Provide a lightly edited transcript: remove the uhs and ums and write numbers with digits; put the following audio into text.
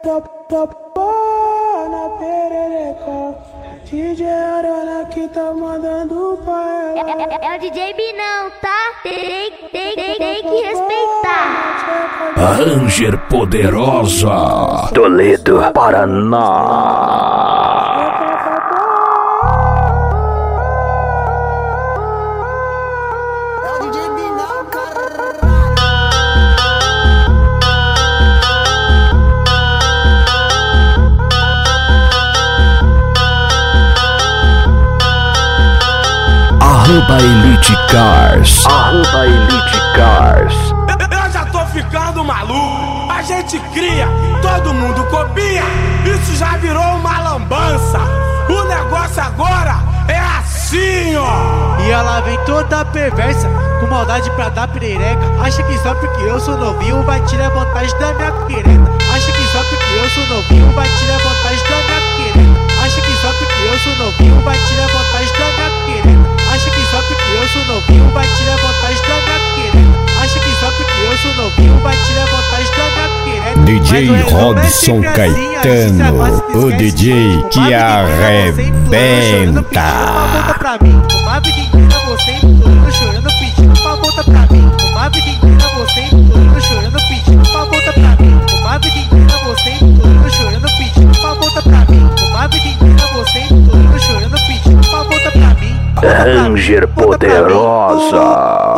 Na perereca, DJ Arana que tá mandando pra ela. É o DJ Binão, tá? Tem que respeitar. Ranger Poderosa, Toledo, Paraná. @EliteCars. Eu já tô ficando maluco. A gente cria, todo mundo copia. Isso já virou uma lambança. O negócio agora é assim, ó. E ela vem toda perversa, com maldade pra dar perereca. Acha que só porque eu sou novinho vai tirar vantagem da minha piquereta. Acha que só porque eu sou novinho vai tirar vantagem da minha piquereta. Acha que só porque eu sou novinho vai tirar vantagem da minha piquereta. Acha que só porque eu sou novinho vai tirar vantagem da minha piquereta. Acha que só porque eu sou novinho vai tirar vantagem da minha piquereta. DJ Robson Caetano, o DJ que arrebenta. Pra mim, uma vida inteira você implorando, chorando, pedindo pra volta pra mim. Uma vida inteira você implorando, chorando, pedindo pra volta pra mim. Uma vida inteira você implorando, chorando, pedindo pra volta pra mim. Uma vida inteira você implorando, chorando, pedindo pra volta pra mim. Ranger Poderosa.